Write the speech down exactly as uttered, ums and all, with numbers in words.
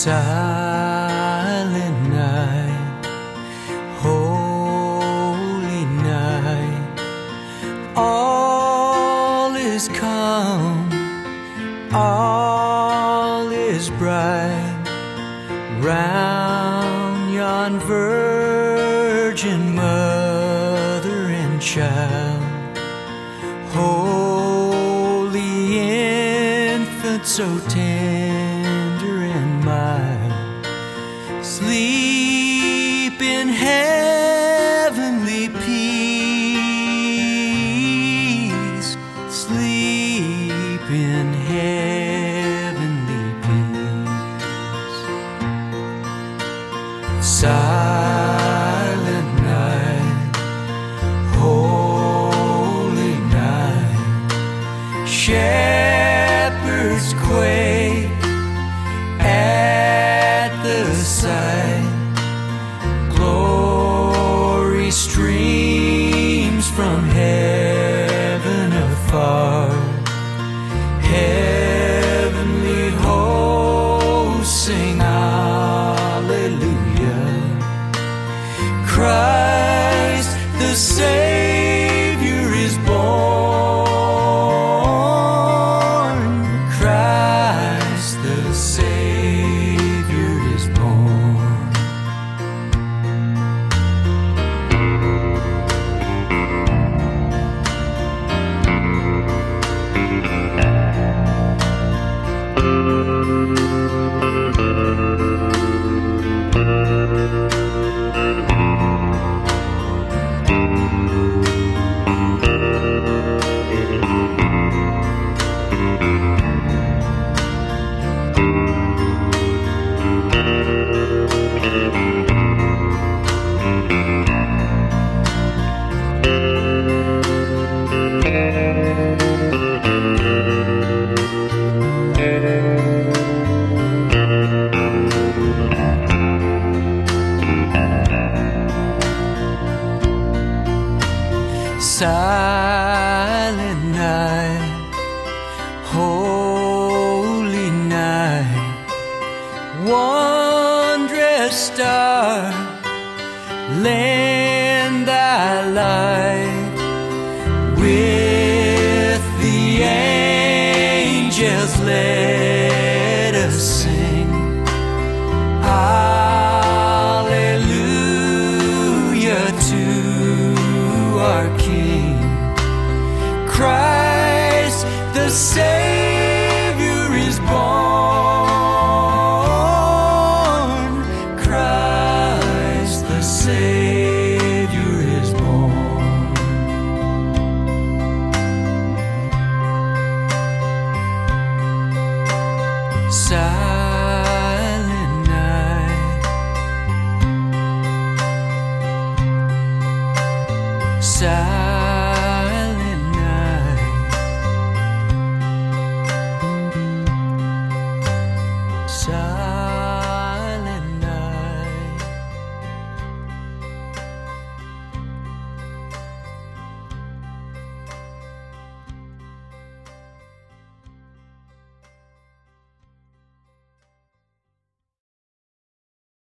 Silent night, holy night, all is calm, all is bright, round yon virgin mother and child, holy infant so tender and mild, sleep in heavenly peace, sleep in heavenly peace. Silent night, holy night, shepherds quake at the sight, glory streams from heaven afar, heavenly hosts sing hallelujah. Christ the Savior is born, Christ the Savior is born. Silent night, holy night, wondrous star, lend thy light, with the angels let us sing hallelujah to our King. Christ the Savior is born, Christ the Savior is born. Silent night, silent